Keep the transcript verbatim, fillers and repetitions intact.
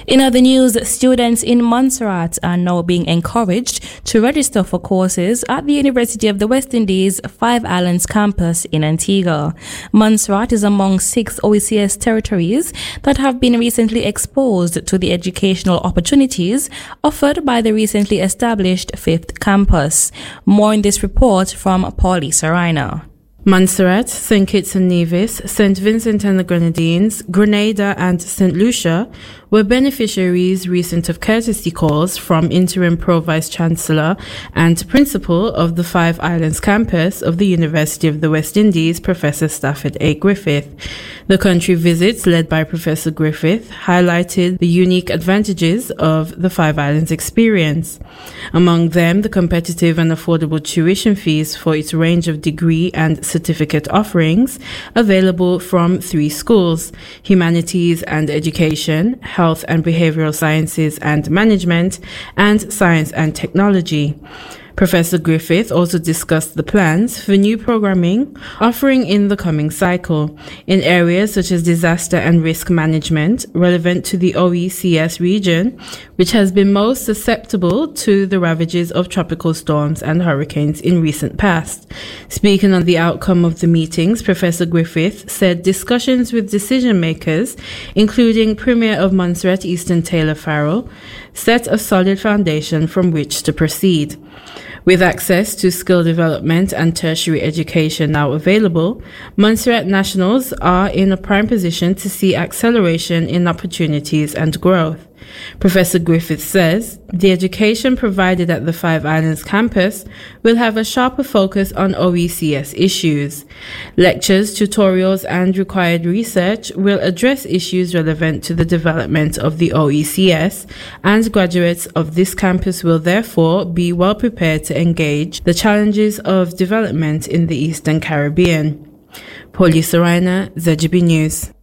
In other news, students in Montserrat are now being encouraged to register for courses at the University of the West Indies Five Islands campus in Antigua. Montserrat is among six O E C S territories that have been recently exposed to the educational opportunities offered by the recently established fifth campus. More in this report from Paulie Sarina. Montserrat, Saint Kitts and Nevis, Saint Vincent and the Grenadines, Grenada and Saint Lucia were beneficiaries recent of courtesy calls from Interim Pro-Vice-Chancellor and Principal of the Five Islands campus of the University of the West Indies, Professor Stafford A. Griffith. The country visits led by Professor Griffith highlighted the unique advantages of the Five Islands experience. Among them, the competitive and affordable tuition fees for its range of degree and certificate offerings available from three schools: Humanities and Education, Health and Behavioral Sciences and Management, and Science and Technology. Professor Griffith also discussed the plans for new programming offering in the coming cycle in areas such as disaster and risk management relevant to the O E C S region, which has been most susceptible to the ravages of tropical storms and hurricanes in recent past. Speaking on the outcome of the meetings, Professor Griffith said discussions with decision makers, including Premier of Montserrat Easton Taylor Farrell, set a solid foundation from which to proceed. With access to skill development and tertiary education now available, Montserrat nationals are in a prime position to see acceleration in opportunities and growth. Professor Griffith says the education provided at the Five Islands campus will have a sharper focus on O E C S issues. Lectures, tutorials, and required research will address issues relevant to the development of the O E C S, and graduates of this campus will therefore be well prepared to engage the challenges of development in the Eastern Caribbean. Paulie Sarina, Z G B News.